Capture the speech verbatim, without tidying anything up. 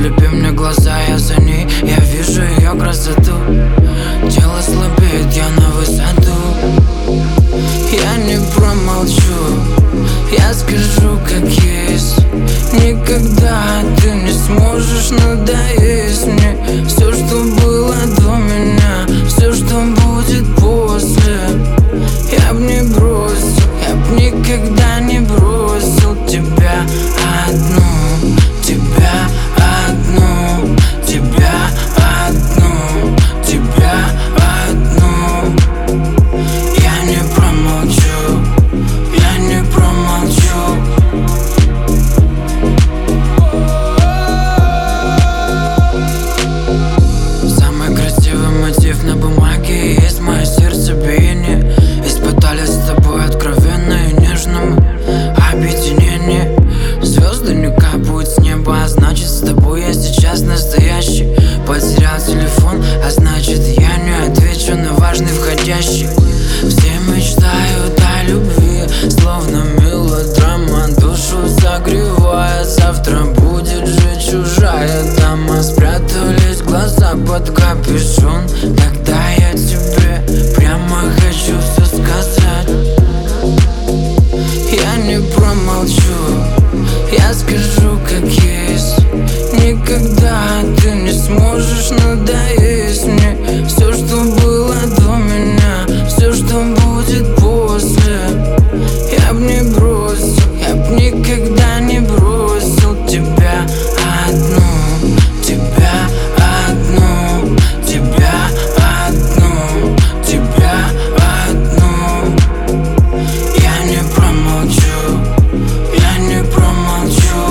Слепи мне глаза, я за ней, я вижу ее красоту. Тело слабеет, я на высоту. Я не промолчу, я скажу как есть. Никогда ты не сможешь надоесть мне. Все, что было до меня, все, что будет после, я б не бросил, я б никогда не бросил тебя одну, тебя одну, тебя одну, тебя одну. Я не промолчу, я не промолчу. Самый красивый мотив на бумаге есть мое сердцебиение. Испытали с тобой откровенно и нежном объединение. Звезды не капают с неба, а значит с тобой я сейчас настоящий. Потерял телефон, а значит я не отвечу на важный входящий. Все мечтают о любви, словно мелодрама, душу согревая. Завтра будет же чужая дама. Спрятались глаза под капюшон, когда я тебе прямо хочу все сказать. Я не промолчу, я скажу как есть. Никогда ты не сможешь надоесть мне. Все, что было до меня, все, что будет после, я б не бросил, я б никогда не бросил тебя одну, тебя одну, тебя одну, тебя одну. Я не промолчу, я не промолчу.